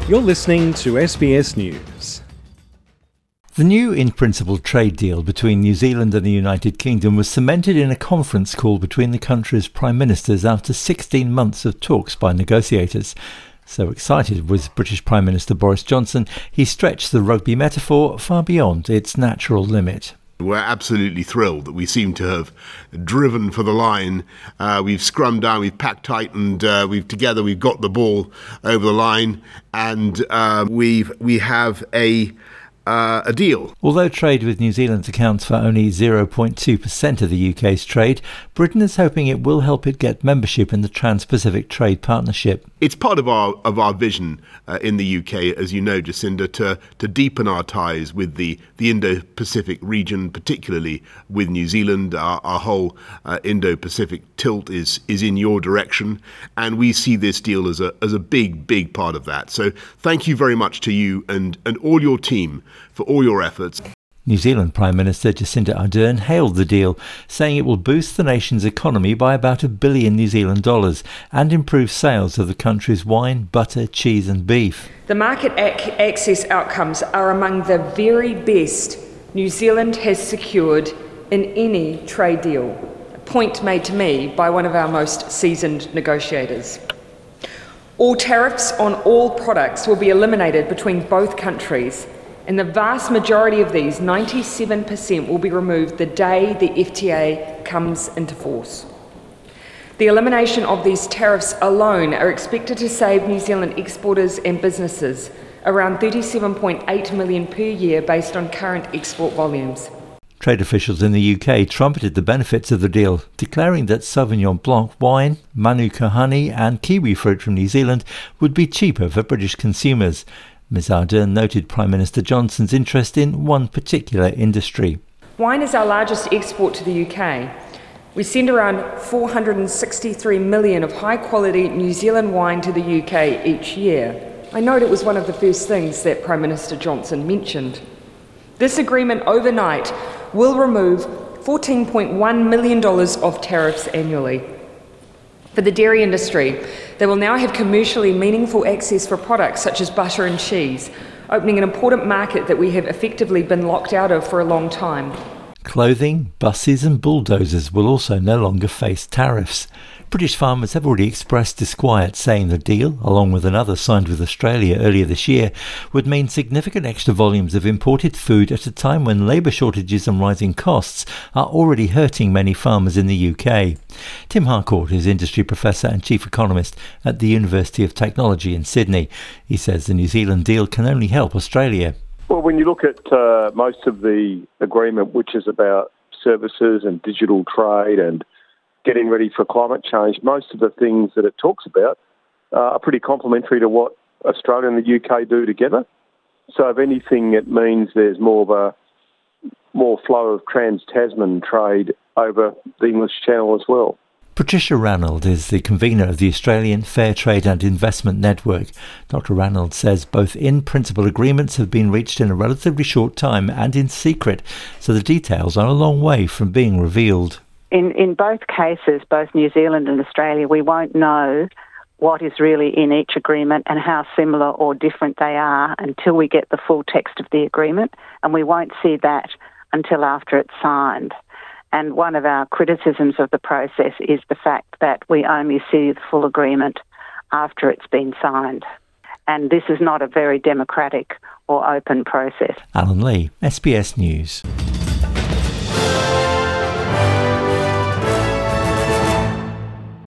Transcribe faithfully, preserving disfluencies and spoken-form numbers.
You're listening to S B S News. The new in-principle trade deal between New Zealand and the United Kingdom was cemented in a conference call between the country's prime ministers after sixteen months of talks by negotiators. So excited was British Prime Minister Boris Johnson, he stretched the rugby metaphor far beyond its natural limit. We're absolutely thrilled that we seem to have driven for the line. Uh, we've scrummed down, we've packed tight, and uh, we've together we've got the ball over the line, and uh, we've we have a uh, a deal. Although trade with New Zealand accounts for only zero point two percent of the U K's trade, Britain is hoping it will help it get membership in the Trans-Pacific Trade Partnership. It's part of our of our vision uh, in the U K, as you know, Jacinda, to to deepen our ties with the, the Indo-Pacific region, particularly with New Zealand. Our, our whole uh, Indo-Pacific tilt is is in your direction, and we see this deal as a as a big, big part of that. So thank you very much to you and, and all your team for all your efforts. New Zealand Prime Minister Jacinda Ardern hailed the deal, saying it will boost the nation's economy by about a billion New Zealand dollars and improve sales of the country's wine, butter, cheese and beef. The market ac- access outcomes are among the very best New Zealand has secured in any trade deal, a point made to me by one of our most seasoned negotiators. All tariffs on all products will be eliminated between both countries, and the vast majority of these, ninety-seven percent, will be removed the day the F T A comes into force. The elimination of these tariffs alone are expected to save New Zealand exporters and businesses around thirty-seven point eight million dollars per year based on current export volumes. Trade officials in the U K trumpeted the benefits of the deal, declaring that Sauvignon Blanc wine, Manuka honey and kiwi fruit from New Zealand would be cheaper for British consumers. Miz Ardern noted Prime Minister Johnson's interest in one particular industry. Wine is our largest export to the U K. We send around four hundred sixty-three million of high-quality New Zealand wine to the U K each year. I note it was one of the first things that Prime Minister Johnson mentioned. This agreement overnight will remove fourteen point one million dollars of tariffs annually. For the dairy industry, they will now have commercially meaningful access for products such as butter and cheese, opening an important market that we have effectively been locked out of for a long time. Clothing, buses and bulldozers will also no longer face tariffs. British farmers have already expressed disquiet, saying the deal, along with another signed with Australia earlier this year, would mean significant extra volumes of imported food at a time when labour shortages and rising costs are already hurting many farmers in the U K. Tim Harcourt is industry professor and chief economist at the University of Technology in Sydney. He says the New Zealand deal can only help Australia. Well, when you look at uh, most of the agreement, which is about services and digital trade and getting ready for climate change, most of the things that it talks about uh, are pretty complementary to what Australia and the U K do together. So if anything, it means there's more of a more flow of trans-Tasman trade over the English Channel as well. Patricia Ranald is the convener of the Australian Fair Trade and Investment Network. Doctor Ranald says both in-principle agreements have been reached in a relatively short time and in secret, so the details are a long way from being revealed. In in both cases, both New Zealand and Australia, we won't know what is really in each agreement and how similar or different they are until we get the full text of the agreement, and we won't see that until after it's signed. And one of our criticisms of the process is the fact that we only see the full agreement after it's been signed. And this is not a very democratic or open process. Alan Lee, S B S News.